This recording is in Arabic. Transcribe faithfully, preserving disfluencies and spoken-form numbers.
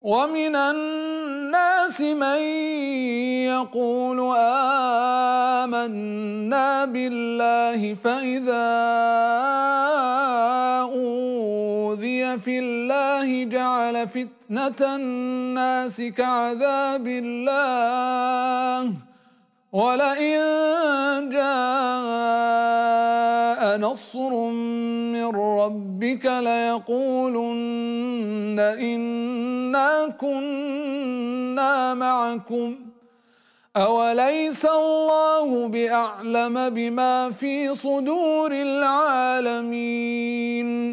ومن الناس من يقول آمنا بالله فإذا أوذي في الله جعل فتنة الناس كعذاب الله ولئن جاء نصر من ربك ليقولن إنا كنا معكم أوليس الله بأعلم بما في صدور العالمين